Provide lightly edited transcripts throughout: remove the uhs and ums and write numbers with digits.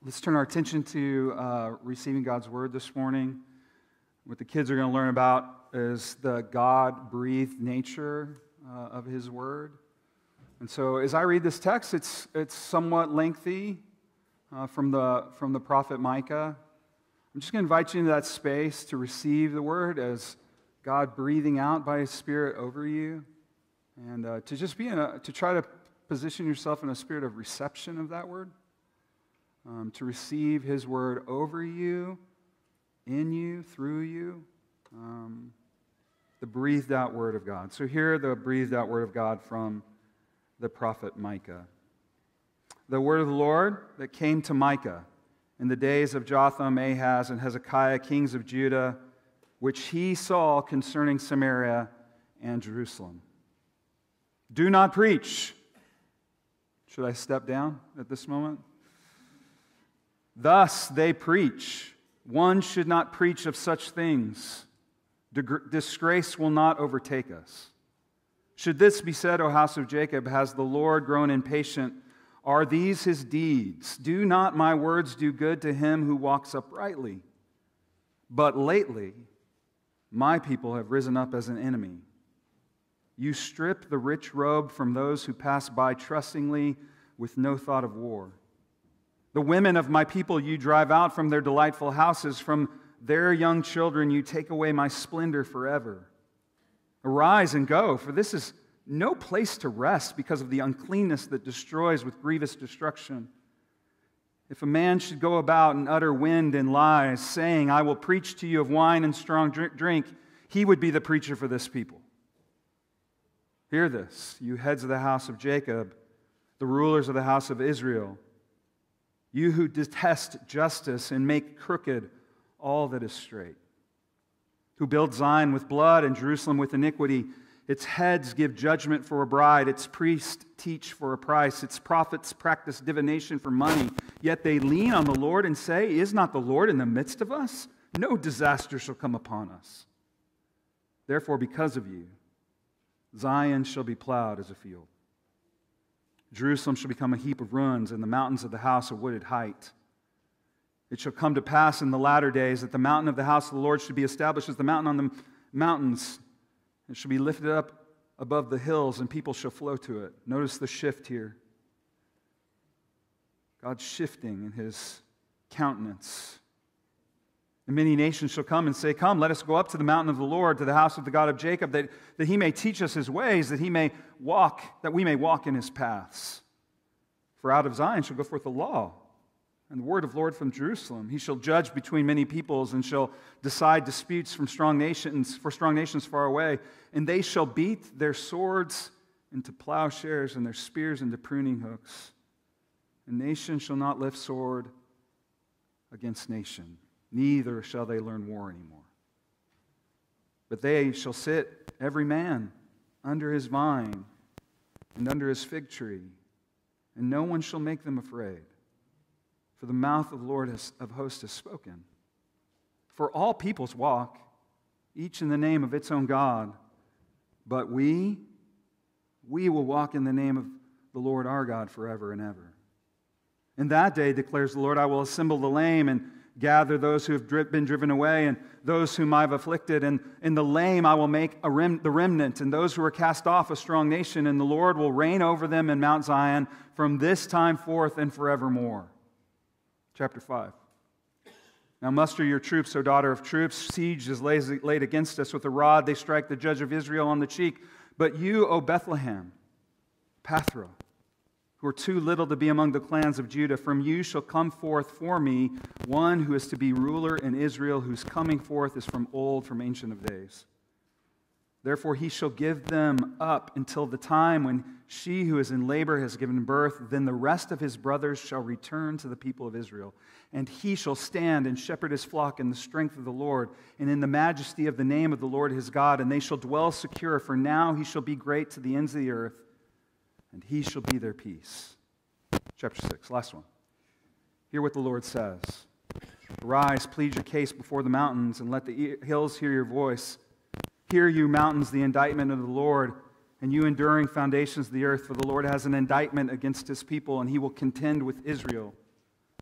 Let's turn our attention to receiving God's Word this morning. What the kids are going to learn about is the God-breathed nature of His Word. And so as I read this text, it's somewhat lengthy from the prophet Micah. I'm just going to invite you into that space to receive the Word as God breathing out by His Spirit over you, and to just to try to position yourself in a spirit of reception of that Word. To receive His Word over you, in you, through you, the breathed out Word of God. So hear the breathed out Word of God from the prophet Micah. The word of the Lord that came to Micah in the days of Jotham, Ahaz, and Hezekiah, kings of Judah, which he saw concerning Samaria and Jerusalem. Do not preach. Should I step down at this moment? Thus they preach. One should not preach of such things. Disgrace will not overtake us. Should this be said, O house of Jacob, has the Lord grown impatient? Are these His deeds? Do not my words do good to him who walks uprightly? But lately, my people have risen up as an enemy. You strip the rich robe from those who pass by trustingly with no thought of war. The women of my people you drive out from their delightful houses. From their young children you take away my splendor forever. Arise and go, for this is no place to rest because of the uncleanness that destroys with grievous destruction. If a man should go about and utter wind and lies, saying, I will preach to you of wine and strong drink, he would be the preacher for this people. Hear this, you heads of the house of Jacob, the rulers of the house of Israel, you who detest justice and make crooked all that is straight, who build Zion with blood and Jerusalem with iniquity. Its heads give judgment for a bride, its priests teach for a price, its prophets practice divination for money. Yet they lean on the Lord and say, is not the Lord in the midst of us? No disaster shall come upon us. Therefore, because of you, Zion shall be plowed as a field. Jerusalem shall become a heap of ruins, and the mountains of the house a wooded height. It shall come to pass in the latter days that the mountain of the house of the Lord should be established as the mountain on the mountains. It shall be lifted up above the hills, and people shall flow to it. Notice the shift here. God's shifting in His countenance. And many nations shall come and say, come, let us go up to the mountain of the Lord, to the house of the God of Jacob, that He may teach us His ways, that we may walk in His paths. For out of Zion shall go forth the law, and the word of the Lord from Jerusalem. He shall judge between many peoples, and shall decide disputes for strong nations far away. And they shall beat their swords into plowshares, and their spears into pruning hooks. And nation shall not lift sword against nation, neither shall they learn war anymore. But they shall sit, every man, under his vine and under his fig tree, and no one shall make them afraid. For the mouth of the Lord of hosts has spoken. For all peoples walk, each in the name of its own God, but we will walk in the name of the Lord our God forever and ever. In that day, declares the Lord, I will assemble the lame and gather those who have been driven away and those whom I have afflicted. And in the lame I will make the remnant, and those who are cast off a strong nation. And the Lord will reign over them in Mount Zion from this time forth and forevermore. Chapter 5. Now muster your troops, O daughter of troops. Siege is laid against us. With a rod they strike the judge of Israel on the cheek. But you, O Bethlehem, Pathra, who are too little to be among the clans of Judah, from you shall come forth for me one who is to be ruler in Israel, whose coming forth is from old, from ancient of days. Therefore he shall give them up until the time when she who is in labor has given birth. Then the rest of his brothers shall return to the people of Israel. And he shall stand and shepherd his flock in the strength of the Lord, and in the majesty of the name of the Lord his God. And they shall dwell secure, for now he shall be great to the ends of the earth, and he shall be their peace. Chapter 6, last one. Hear what the Lord says. Arise, plead your case before the mountains, and let the hills hear your voice. Hear, you mountains, the indictment of the Lord, and you enduring foundations of the earth, for the Lord has an indictment against His people, and He will contend with Israel.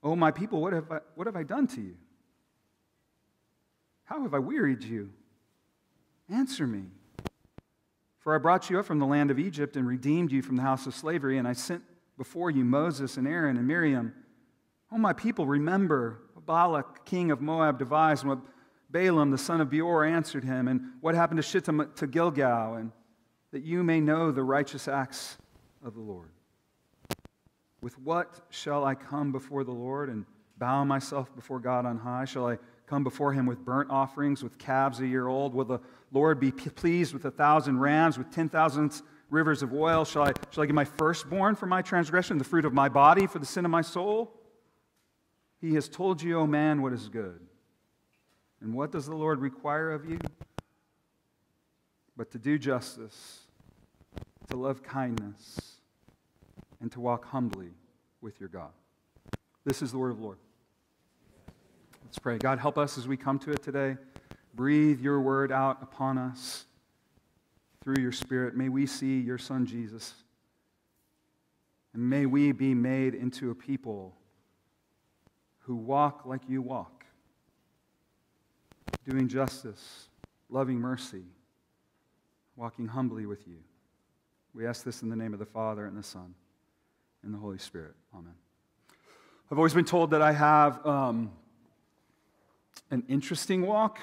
O my people, what have I done to you? How have I wearied you? Answer me. For I brought you up from the land of Egypt and redeemed you from the house of slavery, and I sent before you Moses and Aaron and Miriam. O my people, remember what Balak, king of Moab, devised, and what Balaam, the son of Beor, answered him, and what happened to Shittim to Gilgal, and that you may know the righteous acts of the Lord. With what shall I come before the Lord and bow myself before God on high? Shall I come before him with burnt offerings, with calves a year old? Will the Lord be pleased with 1,000 rams, with 10,000 rivers of oil? Shall I give my firstborn for my transgression, the fruit of my body for the sin of my soul? He has told you, O man, what is good. And what does the Lord require of you? But to do justice, to love kindness, and to walk humbly with your God. This is the word of the Lord. Let's pray. God, help us as we come to it today. Breathe your word out upon us through your Spirit. May we see your Son, Jesus. And may we be made into a people who walk like you walk, doing justice, loving mercy, walking humbly with you. We ask this in the name of the Father and the Son and the Holy Spirit. Amen. I've always been told that I have an interesting walk.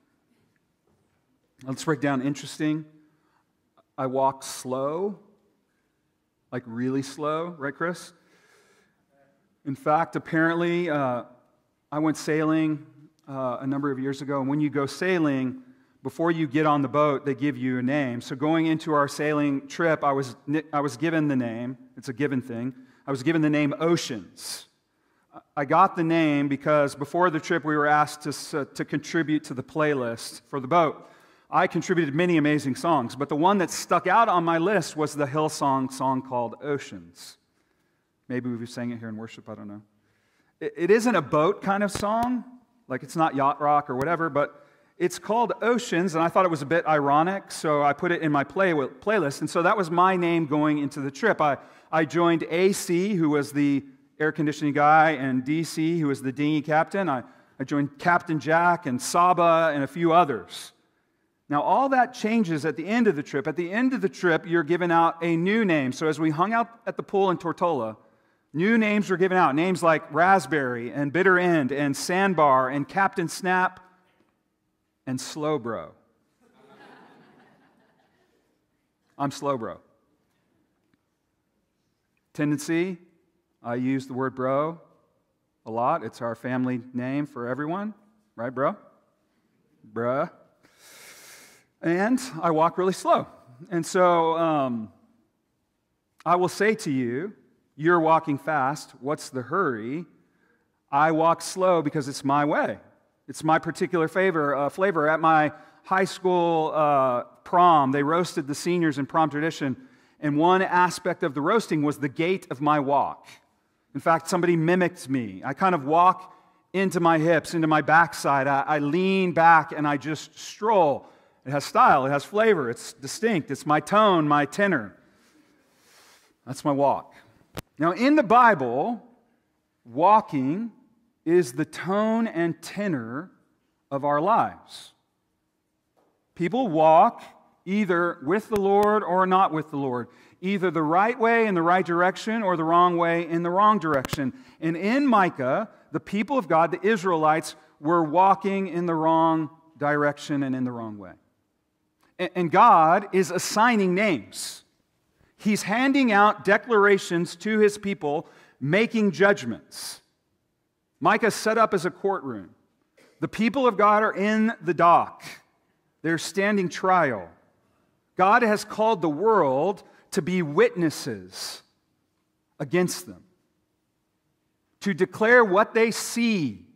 Let's break down interesting. I walk slow, like really slow, right, Chris? In fact, apparently, I went sailing a number of years ago, and when you go sailing, before you get on the boat, they give you a name. So going into our sailing trip, I was given the name. It's a given thing. I was given the name Oceans. I got the name because before the trip, we were asked to contribute to the playlist for the boat. I contributed many amazing songs, but the one that stuck out on my list was the Hillsong song called Oceans. Maybe we sang it here in worship, I don't know. It isn't a boat kind of song, like it's not yacht rock or whatever, but it's called Oceans, and I thought it was a bit ironic, so I put it in my playlist, and so that was my name going into the trip. I joined AC, who was the air conditioning guy, and DC, who was the dinghy captain. I joined Captain Jack and Saba and a few others. Now, all that changes at the end of the trip. At the end of the trip, you're given out a new name. So as we hung out at the pool in Tortola, new names were given out. Names like Raspberry and Bitter End and Sandbar and Captain Snap and Slow Bro. I'm Slow Bro. Tendency, I use the word bro a lot. It's our family name for everyone. Right, bro? Bruh. And I walk really slow. And so I will say to you, you're walking fast. What's the hurry? I walk slow because it's my way. It's my particular flavor. At my high school prom, they roasted the seniors in prom tradition, and one aspect of the roasting was the gait of my walk. In fact, somebody mimicked me. I kind of walk into my hips, into my backside. I lean back, and I just stroll. It has style. It has flavor. It's distinct. It's my tone, my tenor. That's my walk. Now, in the Bible, walking is the tone and tenor of our lives. People walk either with the Lord or not with the Lord, either the right way in the right direction or the wrong way in the wrong direction. And in Micah, the people of God, the Israelites, were walking in the wrong direction and in the wrong way. And God is assigning names. He's handing out declarations to his people, making judgments. Micah set up as a courtroom. The people of God are in the dock. They're standing trial. God has called the world to be witnesses against them, to declare what they see,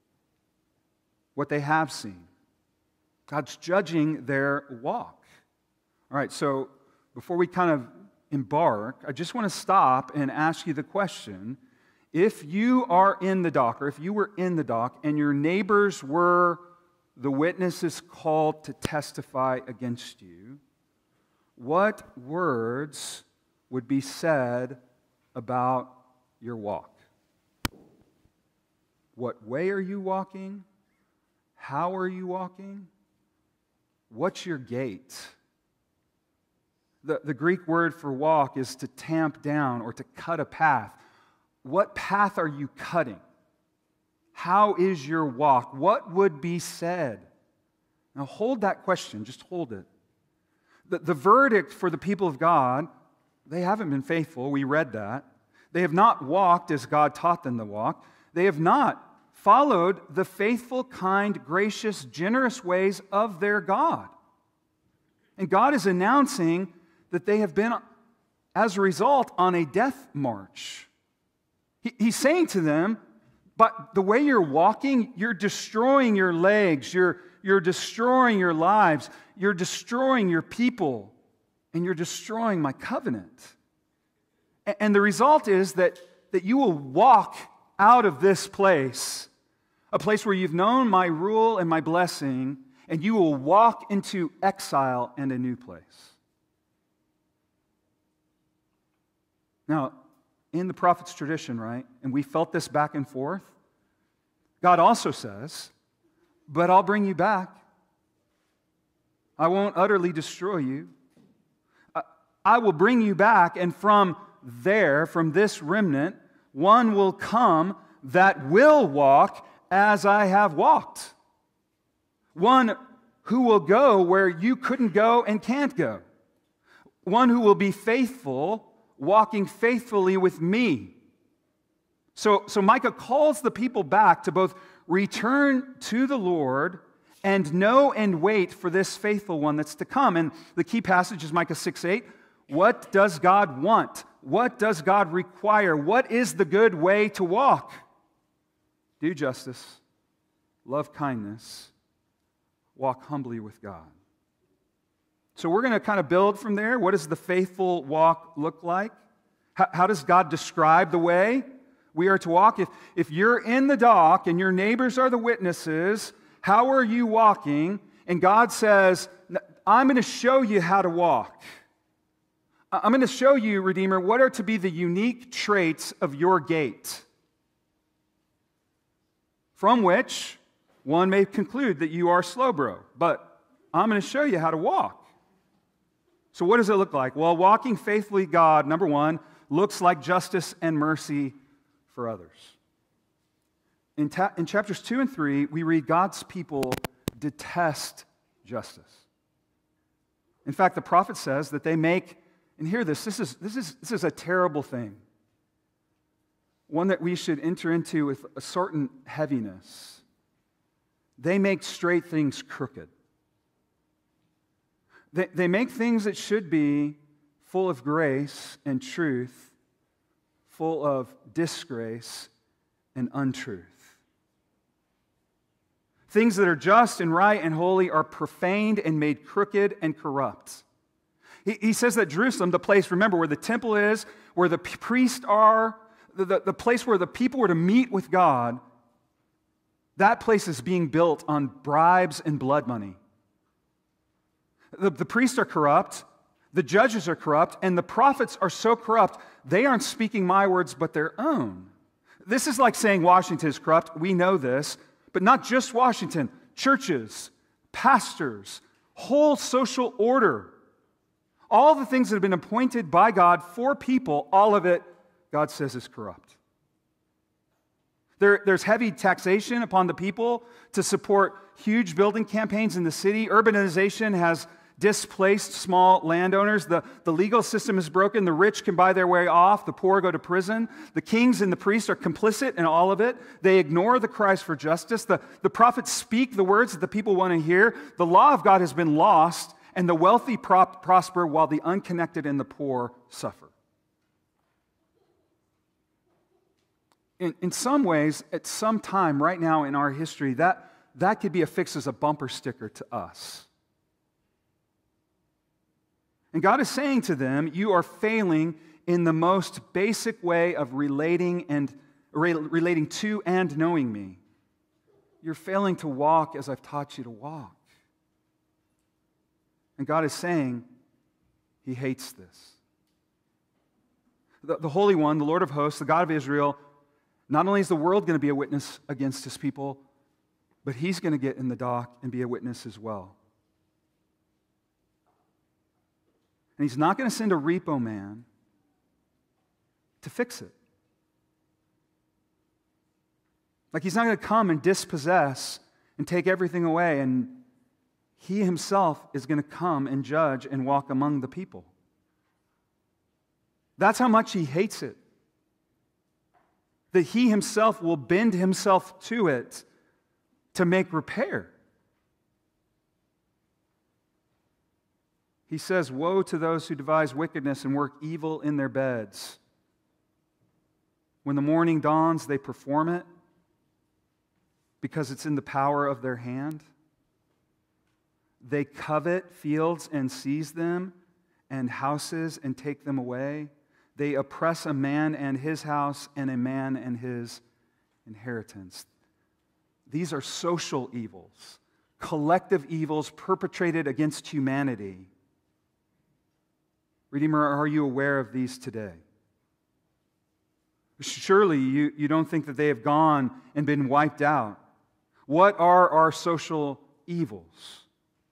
what they have seen. God's judging their walk. All right, so before we kind of embark, I just want to stop and ask you the question. If you are in the dock, or if you were in the dock, and your neighbors were the witnesses called to testify against you, what words would be said about your walk? What way are you walking? How are you walking? What's your gait? The Greek word for walk is to tamp down or to cut a path. What path are you cutting? How is your walk? What would be said? Now hold that question, just hold it. The verdict for the people of God, they haven't been faithful, we read that. They have not walked as God taught them to walk. They have not followed the faithful, kind, gracious, generous ways of their God. And God is announcing that they have been, as a result, on a death march. He's saying to them, but the way you're walking, you're destroying your legs, you're destroying your lives, you're destroying your people, and you're destroying my covenant. And the result is that you will walk out of this place, a place where you've known my rule and my blessing, and you will walk into exile and a new place. Now, in the prophet's tradition, right, and we felt this back and forth, God also says, but I'll bring you back. I won't utterly destroy you. I will bring you back, and from there, from this remnant, one will come that will walk as I have walked. One who will go where you couldn't go and can't go. One who will be faithful, walking faithfully with me. So Micah calls the people back to both return to the Lord and know and wait for this faithful one that's to come. And the key passage is Micah 6:8. What does God want? What does God require? What is the good way to walk? Do justice, love kindness, walk humbly with God. So we're going to kind of build from there. What does the faithful walk look like? How does God describe the way we are to walk? If you're in the dock and your neighbors are the witnesses, how are you walking? And God says, I'm going to show you how to walk. I'm going to show you, Redeemer, what are to be the unique traits of your gait, from which one may conclude that you are slow, bro. But I'm going to show you how to walk. So what does it look like? Well, walking faithfully God, number one, looks like justice and mercy for others. In chapters 2 and 3, we read God's people detest justice. In fact, the prophet says that they make, and hear this is a terrible thing, one that we should enter into with a certain heaviness. They make straight things crooked. They make things that should be full of grace and truth, full of disgrace and untruth. Things that are just and right and holy are profaned and made crooked and corrupt. He says that Jerusalem, the place, remember, where the temple is, where the priests are, the place where the people were to meet with God, that place is being built on bribes and blood money. The priests are corrupt, the judges are corrupt, and the prophets are so corrupt, they aren't speaking my words but their own. This is like saying Washington is corrupt. We know this, but not just Washington. Churches, pastors, whole social order, all the things that have been appointed by God for people, all of it, God says, is corrupt. There's heavy taxation upon the people to support huge building campaigns in the city. Urbanization has displaced small landowners. The legal system is broken. The rich can buy their way off. The poor go to prison. The kings and the priests are complicit in all of it. They ignore the cries for justice. The prophets speak the words that the people want to hear. The law of God has been lost, and the wealthy prosper while the unconnected and the poor suffer. In some ways, at some time right now in our history, that could be affixed as a bumper sticker to us. And God is saying to them, you are failing in the most basic way of relating to and knowing me. You're failing to walk as I've taught you to walk. And God is saying He hates this. The Holy One, the Lord of hosts, the God of Israel, Not only is the world going to be a witness against his people, but he's going to get in the dock and be a witness as well. And he's not going to send a repo man to fix it. Like he's not going to come and dispossess and take everything away, and he himself is going to come and judge and walk among the people. That's how much he hates it. That he himself will bend himself to it to make repair. He says, "Woe to those who devise wickedness and work evil in their beds. When the morning dawns, they perform it because it's in the power of their hand. They covet fields and seize them, and houses and take them away. They oppress a man and his house, and a man and his inheritance." These are social evils, collective evils perpetrated against humanity. Redeemer, are you aware of these today? Surely you don't think that they have gone and been wiped out. What are our social evils?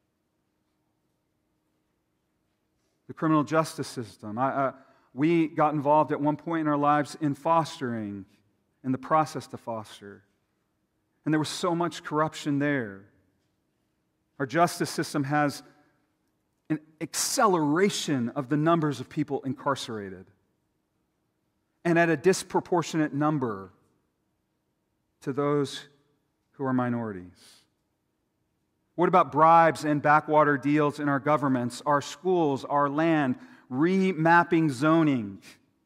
The criminal justice system. We got involved at one point in our lives in fostering, in the process to foster. And there was so much corruption there. Our justice system has an acceleration of the numbers of people incarcerated, and at a disproportionate number to those who are minorities. What about bribes and backwater deals in our governments, our schools, our land, remapping zoning,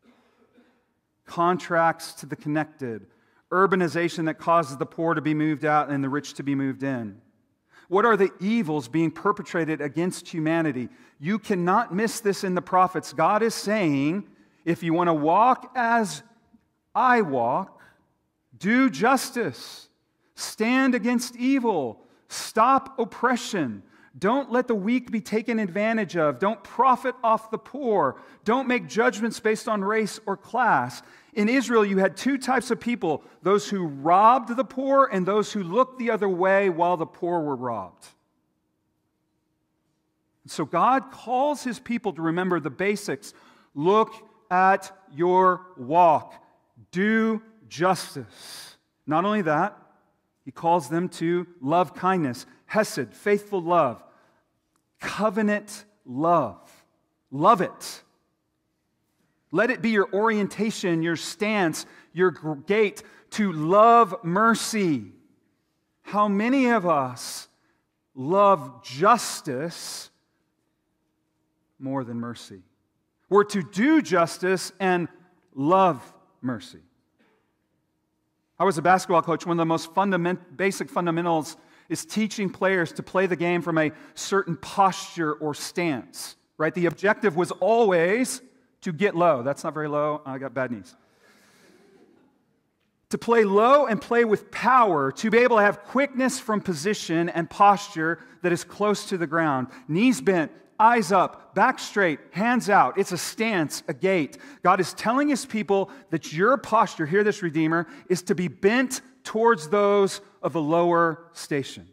contracts to the connected, urbanization that causes the poor to be moved out and the rich to be moved in? What are the evils being perpetrated against humanity? You cannot miss this in the prophets. God is saying, if you want to walk as I walk, do justice, stand against evil, stop oppression. Don't let the weak be taken advantage of. Don't profit off the poor. Don't make judgments based on race or class. In Israel, you had two types of people, those who robbed the poor and those who looked the other way while the poor were robbed. So God calls his people to remember the basics. Look at your walk. Do justice. Not only that, he calls them to love kindness, hesed, faithful love, covenant love. Love it. Let it be your orientation, your stance, your gait to love mercy. How many of us love justice more than mercy? We're to do justice and love mercy. I was a basketball coach. One of the most basic fundamentals is teaching players to play the game from a certain posture or stance. Right? The objective was always to get low. That's not very low. I got bad knees. To play low and play with power, to be able to have quickness from position and posture that is close to the ground. Knees bent, eyes up, back straight, hands out. It's a stance, a gait. God is telling his people that your posture, hear this, Redeemer, is to be bent towards those of a lower station.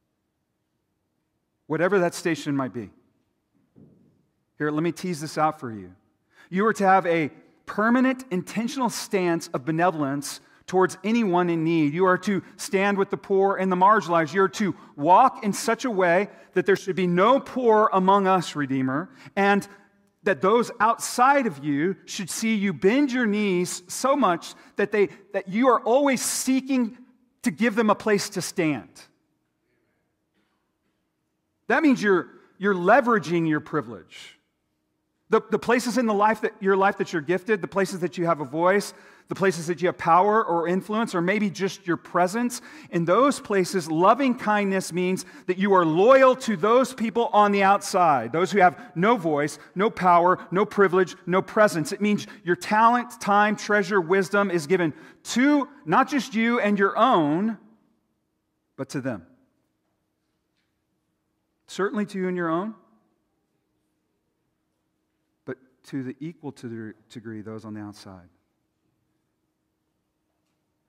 Whatever that station might be. Here, let me tease this out for you. You are to have a permanent, intentional stance of benevolence towards anyone in need. You are to stand with the poor and the marginalized. You are to walk in such a way that there should be no poor among us, Redeemer, and that those outside of you should see you bend your knees so much that you are always seeking to give them a place to stand. That means you're leveraging your privilege. The places in your life that you're gifted, the places that you have a voice, the places that you have power or influence, or maybe just your presence, in those places, loving kindness means that you are loyal to those people on the outside, those who have no voice, no power, no privilege, no presence. It means your talent, time, treasure, wisdom is given to not just you and your own, but to them. Certainly to you and your own, but to the equal to the degree those on the outside.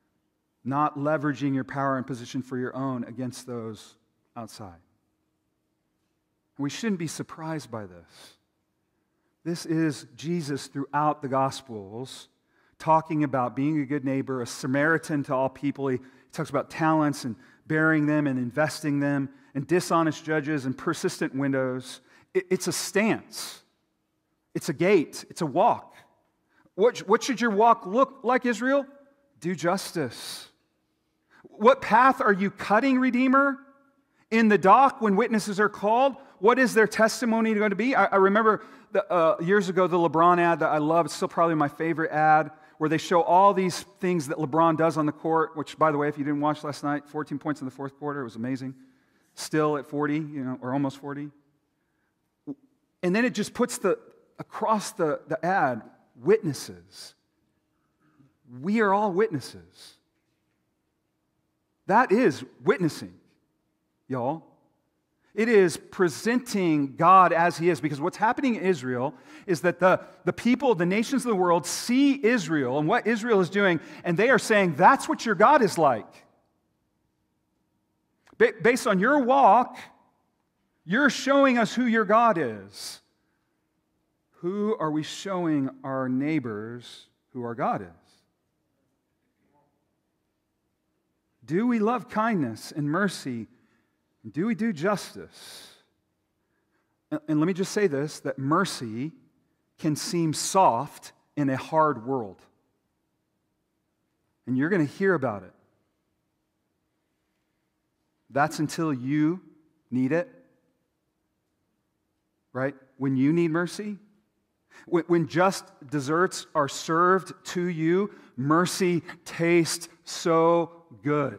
not leveraging your power and position for your own against those outside. We shouldn't be surprised by this. This is Jesus throughout the Gospels talking about being a good neighbor, a Samaritan to all people. He talks about talents and bearing them and investing them, and dishonest judges and persistent widows. It's a stance. It's a gait. It's a walk. What should your walk look like, Israel? Do justice. What path are you cutting, Redeemer? In the dock when witnesses are called, what is their testimony going to be? I remember years ago the LeBron ad that I love. It's still probably my favorite ad, where they show all these things that LeBron does on the court, which, by the way, if you didn't watch last night, 14 points in the fourth quarter, it was amazing. Still at 40, or almost 40. And then it just puts across the ad, witnesses. We are all witnesses. That is witnessing, y'all. It is presenting God as He is, because what's happening in Israel is that the people, the nations of the world see Israel and what Israel is doing, and they are saying, that's what your God is like. Based on your walk, you're showing us who your God is. Who are we showing our neighbors who our God is? Do we love kindness and mercy? Do we do justice? And let me just say this, that mercy can seem soft in a hard world. And you're going to hear about it. That's until you need it. Right? When you need mercy. When just desserts are served to you, mercy tastes so good.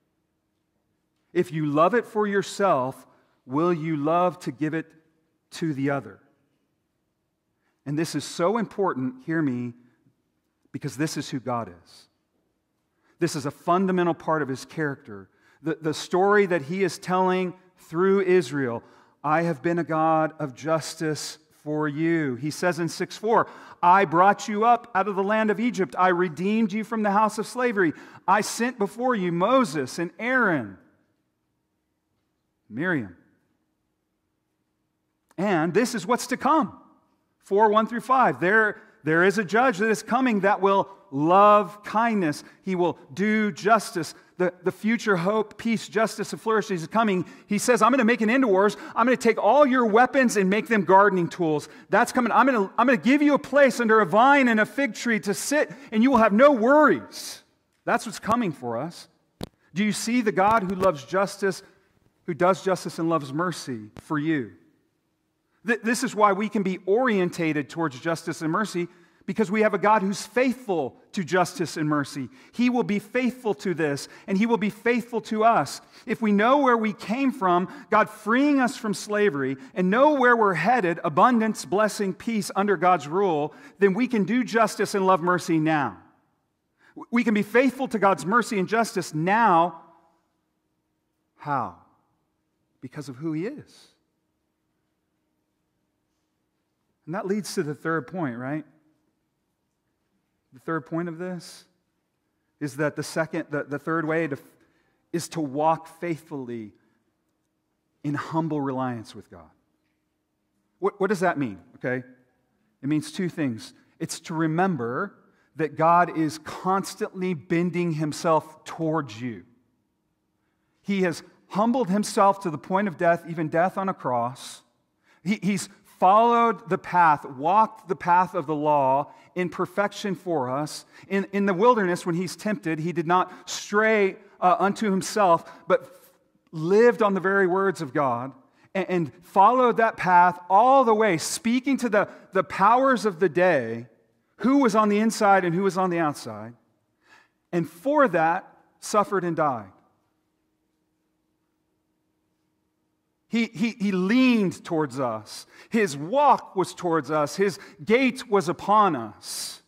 If you love it for yourself, will you love to give it to the other? And this is so important, hear me, because this is who God is. This is a fundamental part of His character. The story that He is telling through Israel, I have been a God of justice for you. He says in 6:4, I brought you up out of the land of Egypt. I redeemed you from the house of slavery. I sent before you Moses and Aaron, Miriam. And this is what's to come. 4:1-5. There is a judge that is coming that will love kindness. He will do justice. The future hope, peace, justice, and flourishing is coming. He says, I'm going to make an end to wars. I'm going to take all your weapons and make them gardening tools. That's coming. I'm going to give you a place under a vine and a fig tree to sit, and you will have no worries. That's what's coming for us. Do you see the God who loves justice, who does justice and loves mercy for you? This is why we can be orientated towards justice and mercy, because we have a God who's faithful to justice and mercy. He will be faithful to this, and He will be faithful to us. If we know where we came from, God freeing us from slavery, and know where we're headed, abundance, blessing, peace under God's rule, then we can do justice and love mercy now. We can be faithful to God's mercy and justice now. How? Because of who He is. And that leads to the third point, right? The third point of this is that the third way is to walk faithfully in humble reliance with God. What does that mean? Okay, it means two things. It's to remember that God is constantly bending Himself towards you. He has humbled Himself to the point of death, even death on a cross. He's followed the path, walked the path of the law in perfection for us. In the wilderness, when He's tempted, He did not stray unto Himself, but lived on the very words of God and followed that path all the way, speaking to the powers of the day, who was on the inside and who was on the outside, and for that suffered and died. He leaned towards us. His walk was towards us. His gait was upon us.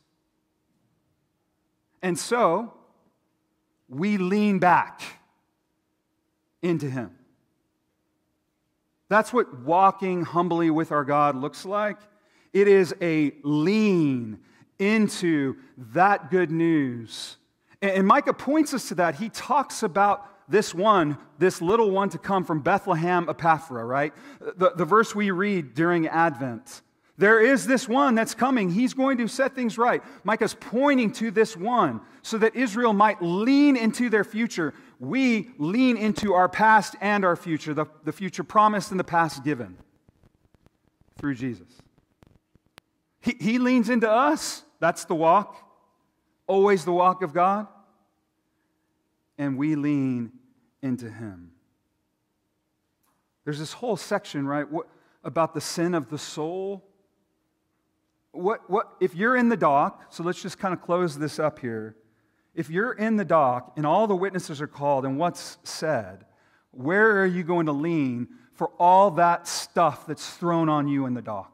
And so, we lean back into Him. That's what walking humbly with our God looks like. It is a lean into that good news And Micah points us to that. He talks about this one, this little one to come from Bethlehem Ephrathah, right? The verse we read during Advent. There is this one that's coming. He's going to set things right. Micah's pointing to this one so that Israel might lean into their future. We lean into our past and our future, the future promised and the past given through Jesus. He leans into us. That's the walk. Always the walk of God. And we lean into Him. There's this whole section, right, about the sin of the soul. What if you're in the dock, so let's just kind of close this up here. If you're in the dock and all the witnesses are called and what's said, where are you going to lean for all that stuff that's thrown on you in the dock?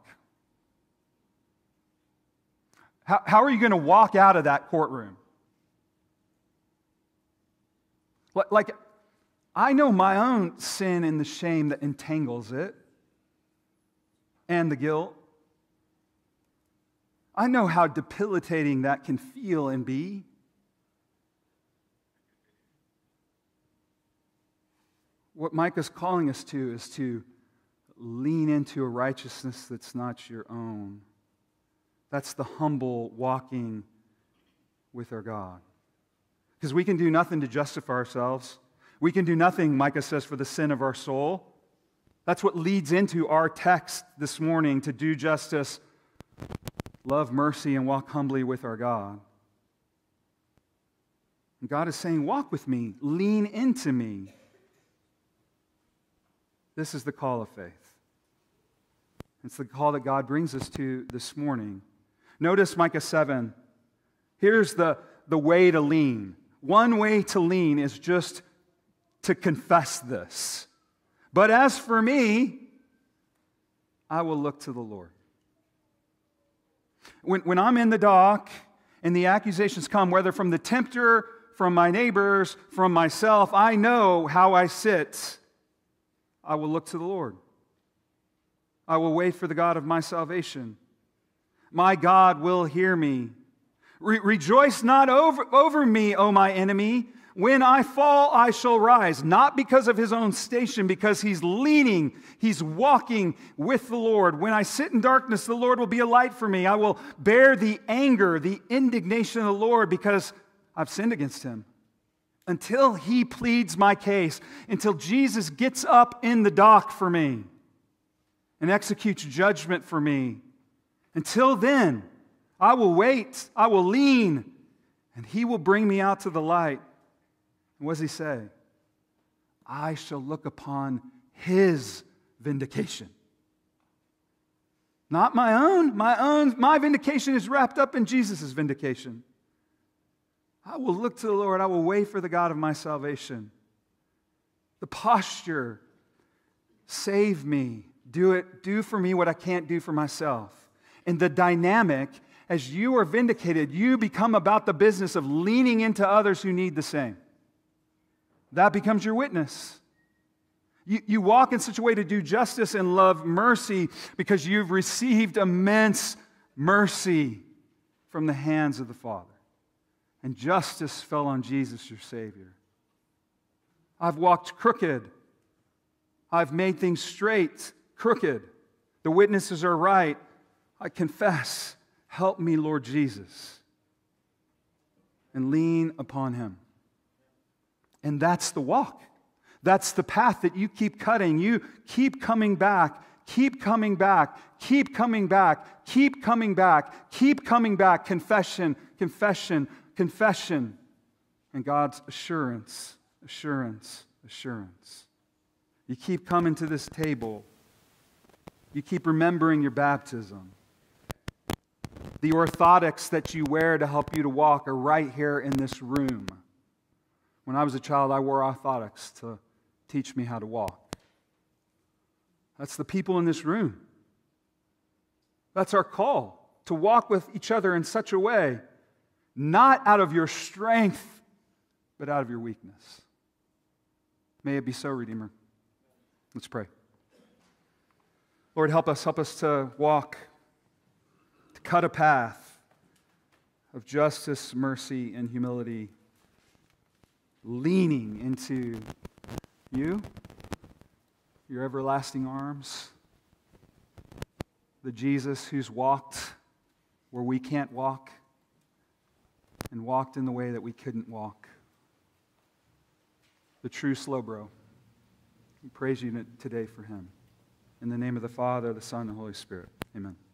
How are you going to walk out of that courtroom? Like, I know my own sin and the shame that entangles it and the guilt. I know how debilitating that can feel and be. What Micah's calling us to is to lean into a righteousness that's not your own. That's the humble walking with our God. Because we can do nothing to justify ourselves. We can do nothing, Micah says, for the sin of our soul. That's what leads into our text this morning, to do justice, love mercy, and walk humbly with our God. And God is saying, walk with me, lean into me. This is the call of faith. It's the call that God brings us to this morning. Notice Micah 7. Here's the way to lean. One way to lean is just to confess this. But as for me, I will look to the Lord. When I'm in the dock and the accusations come, whether from the tempter, from my neighbors, from myself, I know how I sit. I will look to the Lord. I will wait for the God of my salvation. My God will hear me. Rejoice not over me, O my enemy. When I fall, I shall rise. Not because of his own station, because he's leaning, he's walking with the Lord. When I sit in darkness, the Lord will be a light for me. I will bear the anger, the indignation of the Lord, because I've sinned against him. Until he pleads my case, until Jesus gets up in the dock for me and executes judgment for me. Until then, I will wait, I will lean, and he will bring me out to the light. And what does he say? I shall look upon his vindication. Not my own. My vindication is wrapped up in Jesus' vindication. I will look to the Lord. I will wait for the God of my salvation. The posture, save me. Do for me what I can't do for myself. And the dynamic, as you are vindicated, you become about the business of leaning into others who need the same. That becomes your witness. You walk in such a way to do justice and love mercy because you've received immense mercy from the hands of the Father. And justice fell on Jesus, your Savior. I've walked crooked. I've made things straight, crooked. The witnesses are right. I confess, help me, Lord Jesus. And lean upon him. And that's the walk. That's the path that you keep cutting. You keep coming back, keep coming back, keep coming back, keep coming back, keep coming back. Confession, confession, confession. And God's assurance, assurance, assurance. You keep coming to this table. You keep remembering your baptism. The orthotics that you wear to help you to walk are right here in this room. When I was a child, I wore orthotics to teach me how to walk. That's the people in this room. That's our call, to walk with each other in such a way, not out of your strength, but out of your weakness. May it be so, Redeemer. Let's pray. Lord, help us to walk, to cut a path of justice, mercy, and humility leaning into you, your everlasting arms, the Jesus who's walked where we can't walk and walked in the way that we couldn't walk. The true slow bro. We praise you today for him. In the name of the Father, the Son, and the Holy Spirit. Amen.